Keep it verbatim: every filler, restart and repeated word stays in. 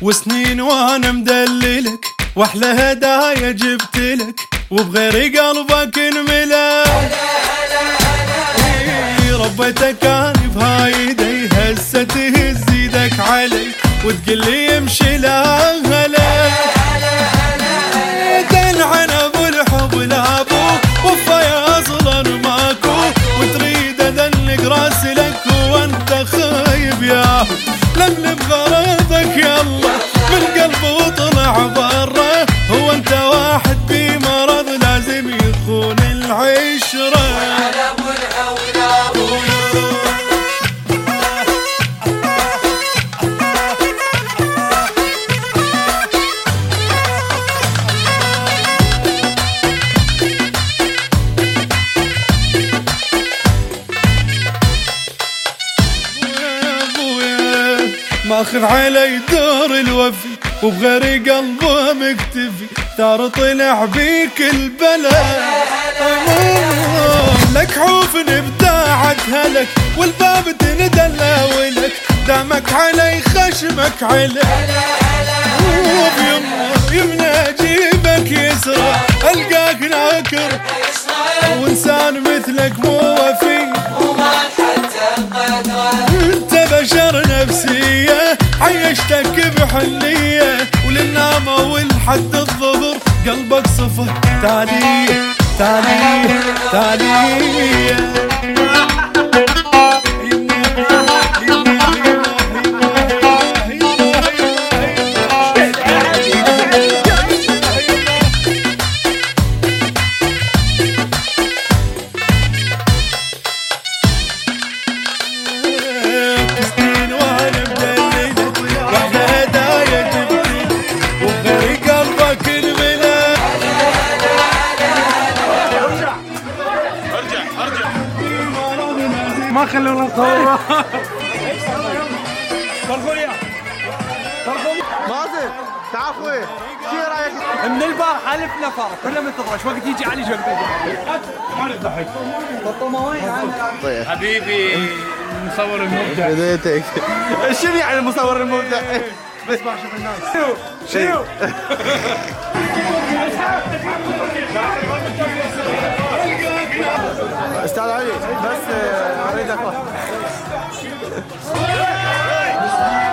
وسنين وانا مدللك، واحلى هدايا جبتلك، وبغير قلبك انملا. ربيتك اني بهايدي، هسه تهز ايدك علي وتقلي امشي لا هلا. تنعن ابو الحب لابوك وفايا اصلا ماكو، وتريد ادلق راسي لك وانت خايب يا لملم غرضك يلا من قلبه وطلع برا. هو انت واحد بمرض لازم يخون العشره. ماخذ علي دور الوفي وبغير قلبه مكتفي، ترى طلع بيك البلا. لك حوف ابداعك هلك والباب تندلى ولك، دامك علي خشمك علك. يمنا يمنا اجيبك يسرى القاك ناكر، وانسان مثلك مو وفي انت بشر نفسيه، عيشتك بحنيه وللنامه ولحد الظهر قلبك صفر تاليه تاليه تاليه. ما خلونا نصور. طرخوليا طرخوليا مازن تعال اخوي، شو رايك؟ من البارح الف نفر كلهم منتظر ايش وقت يجي علي، ايش وقت يجي؟ ما نضحك. حبيبي المصور المبدع. بديتك شنو يعني المصور المبدع؟ بس ما اشوف الناس. شنو؟ شنو؟ استاذ علي بس اريد اخذ